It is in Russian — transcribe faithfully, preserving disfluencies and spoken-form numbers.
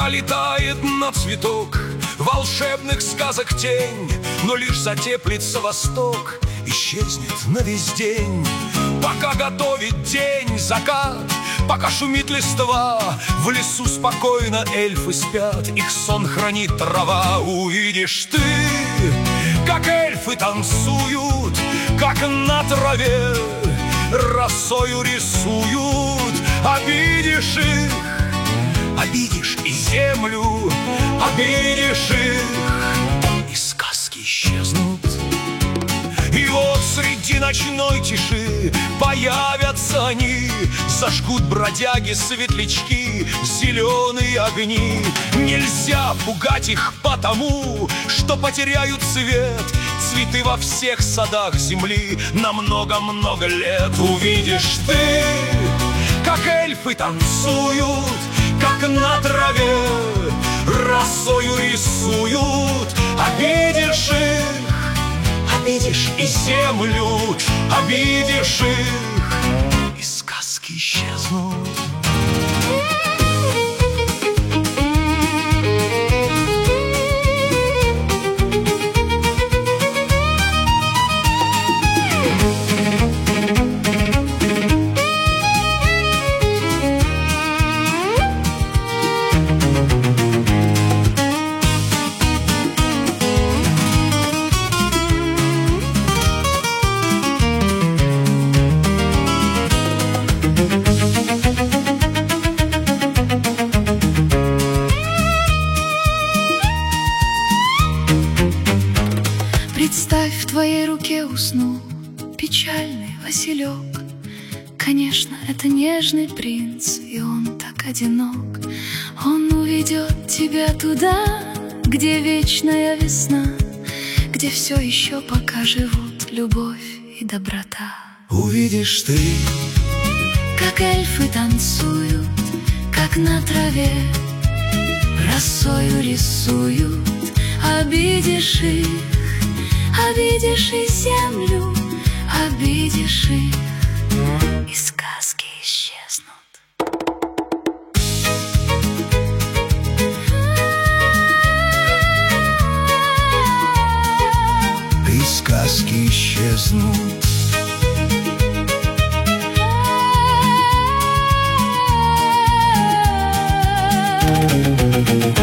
Пролетает на цветок волшебных сказок тень, но лишь затеплится восток, исчезнет на весь день. Пока готовит день закат, пока шумит листва, в лесу спокойно эльфы спят, их сон хранит трава. Увидишь ты, как эльфы танцуют, как на траве росою рисуют. Обидишь их, обидишь и землю, обидишь их, и сказки исчезнут. И вот среди ночной тиши появятся они, зажгут бродяги светлячки, зеленые огни. Нельзя пугать их потому, что потеряют цвет. Цветы во всех садах земли на много-много лет. Увидишь ты, как эльфы танцуют, как на траве росою рисуют. Обидишь их, обидишь и землю, обидишь их, и сказки исчезнут. Представь, в твоей руке уснул печальный василек. Конечно, это нежный принц, и он так одинок. Он уведет тебя туда, где вечная весна, где все еще пока живут любовь и доброта. Увидишь ты, как эльфы танцуют, как на траве росою рисуют. Обидишь их, обидишь и землю, обидишь их, и сказки исчезнут. И сказки исчезнут. Thank you.